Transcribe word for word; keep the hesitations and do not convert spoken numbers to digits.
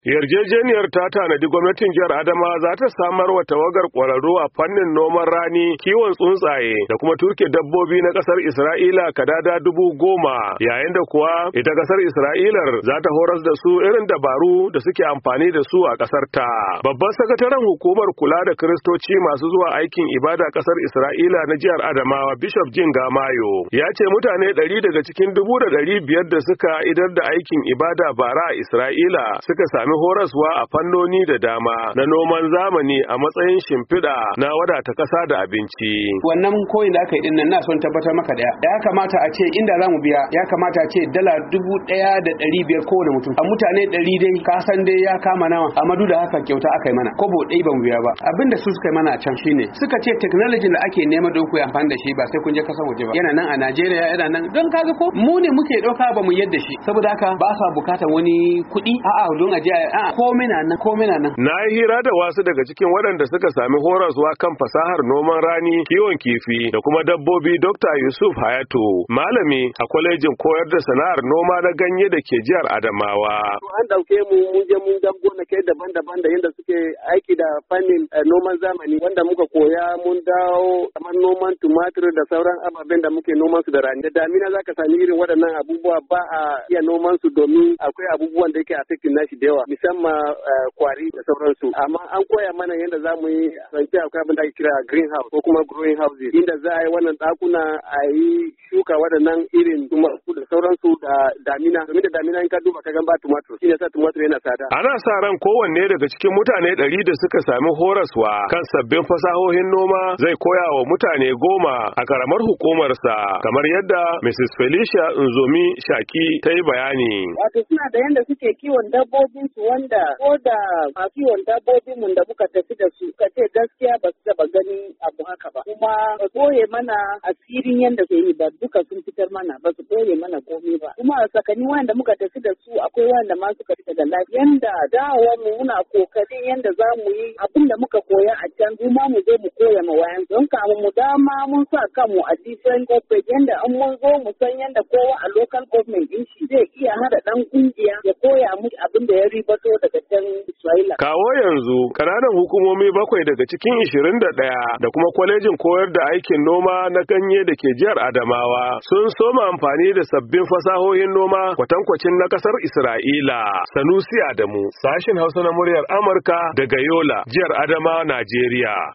Yarjejeniyar ta tanadi gwamnatin jihar Adamawa za ta samar wa tawagar ƙwararru a fannin noman rani, kiwon tsuntsaye da kuma turke dabbobi na ƙasar Isra'ila kadada dubu goma, yayin da kuwa ita ƙasar Isra'ilar za ta horas da su irin dabaru da suke amfani da su a ƙasar ta. Babban sakataren hukumar kula da Kiristoci masu zuwa aikin ibada ƙasar Isra'ila na jihar Adamawa, Bishop Jin Gamayo, ya ce mutane ɗari daga cikin dubu da ɗari biyar da suka idar da aikin ibada bara a Isra'ila suka sami horaswa a fannoni da dama na noman zamani a matsayin shimfiɗa na wadata ƙasa da abinci. Wannan koyin da aka yi dinnan na son tabbatar maka da ya kamata a ce inda za mu biya ya kamata a ce dala dubu ɗaya da ɗari biyar kowane mutum. A mutane ɗari dai ka san dai ya kama nawa amma duk da haka kyauta aka yi mana kobo ɗaya ba mu biya ba. Abin da su suka yi mana can shine suka ce technology da ake nema don ku amfani da shi ba sai kun je kasan waje ba. Yana nan a Najeriya yana nan don kaga ko mu ne muke ɗauka ba mu yadda shi saboda haka ba sa bukatar wani kuɗi a'a don a je a komina nan komina nan. Na yi hira da wasu daga cikin waɗanda suka sami horaswa kan fasahar noman rani, kiwon kifi da kuma dabbobi. Dokta Yusuf Hayatu, malami a kwalejin koyar da sana'ar noma na ganye da ke jihar Adamawa. An ɗauke mu mun je mun dan gonakai daban-daban da yadda suke aiki da fannin noman zamani wanda muka koya mun dawo kamar noman tumatir da sauran ababen da muke noman su da rani. Da damina zaka sami irin waɗannan abubuwa ba a iya noman su domin akwai abubuwan da yake affecting nashi da yawa. Musamman kwari da sauransu, amma an koya mana yadda za mu yi rance akwai abin da ake kira greenhouse ko kuma growing houses, inda za a yi wannan ɗakuna a yi shuka waɗannan irin tumatur da sauransu da damina, domin da damina in ka duba ka gan ba tumatur, shi ne sa tumatur yana tsada. Ana sa ran kowanne daga cikin mutane ɗari da suka sami horaswa kan sabbin fasahohin noma zai koya wa mutane goma a karamar hukumarsa, kamar yadda Missus Felicia Nzomi Shaki ta yi bayani. Wato suna da yadda suke kiwon dabbobin su wanda ko da masu yawan dabbobin mun da muka tafi da su ka ce gaskiya ba su taba gani abu haka ba, kuma ba boye mana asirin yadda ke yi ba, duka sun fitar mana ba su boye mana komai ba, kuma a tsakanin wanda muka tafi da su akwai wanda ma suka fita da lafiya. Yanda dawowa mu muna kokarin yanda za mu yi abin da muka koya a can kuma mu zo mu koya ma wayan don kamun mu dama mun sa kanmu a different corporate yanda an mun zo mu san yanda kowa a local government din shi zai iya hada dan kungiya ya koya mu abin da ya ribato daga can Isra'ila. Kawo yanzu kananan hukumomi bakwai daga cikin ishirin da ɗaya da kuma kwalejin koyar da aikin noma na ganye da ke jihar Adamawa sun soma amfani da sabbin fasahohin noma kwatankwacin na kasar Isra'ila. Sanusi Adamu, sashin Hausa na muryar Amurka daga Yola, jihar Adamawa, Najeriya.